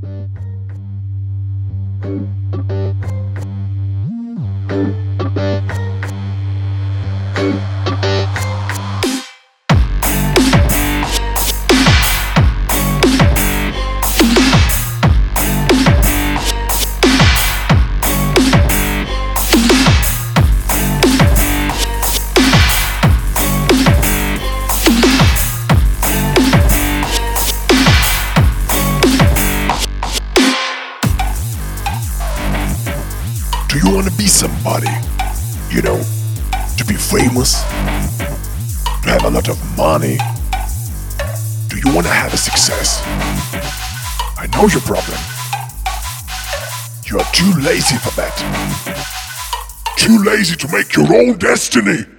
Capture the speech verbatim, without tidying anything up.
Do you want to be somebody? You know, to be famous? To have a lot of money? Do you want to have a success? I know your problem. You are too lazy for that. Too lazy to make your own destiny.